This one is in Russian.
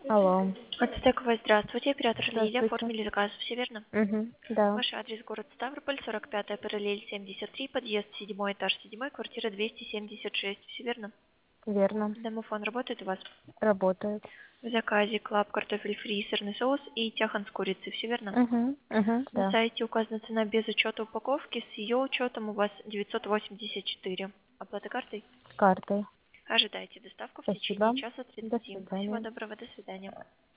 Алло. Ацтековая, здравствуйте. Оператор Лилия. Здравствуйте. Оформили заказ, все верно? Да. Ваш адрес город Ставрополь, 45-я параллель 73, подъезд 7 этаж 7, квартира 276, все верно? Верно. Домофон работает у вас? Работает. В заказе клаб, картофель фри, сырный соус и тяхан с курицей, все верно? На Да. сайте указана цена без учета упаковки, с ее учетом у вас 984. Оплата картой? С картой. Ожидайте доставку в течение Спасибо. часа До 30. Всего свидания. доброго, до свидания.